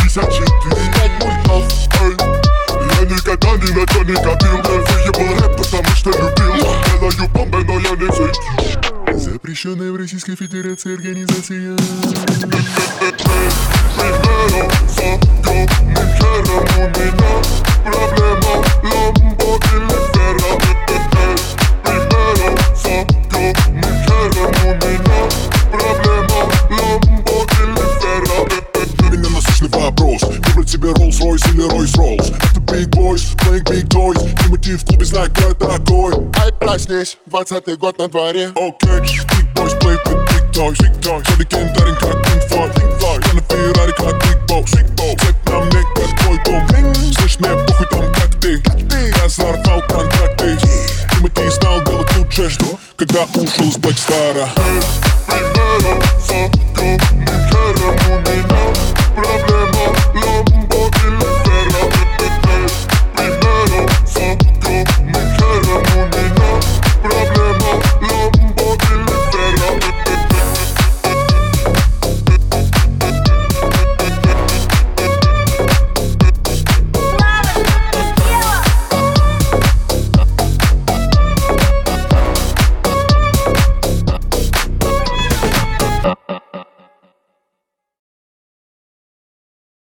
54 5 мультов, эй. Я никогда ни на чё не копил. Выебал рэп, потому что любил. Делаю бомбы, но я не фейк. Запрещенная в Российской Федерации организация. Примером заёбным хером у меня проблема ламбо или ферра. Примером заёбным хером у меня проблема ламбо или ферра. Именно насущный вопрос: выбрать себе Rolls-Royce или Royce-Rolls. Это Big Boys, playing big toys. И мотив в клубе знает, кто я такой. Ай, проснись, 20-й год на дворе. Окей, Big Boys play with big toys. Все легендарен, как Pink Floyd. Я на Феррари, как Big Boss. Цепь на мне, как твой дом. Слышь, мне похуй там, как ты. Я взорвал контракты. И мотив стал делать лучше, когда ушел из Black Star.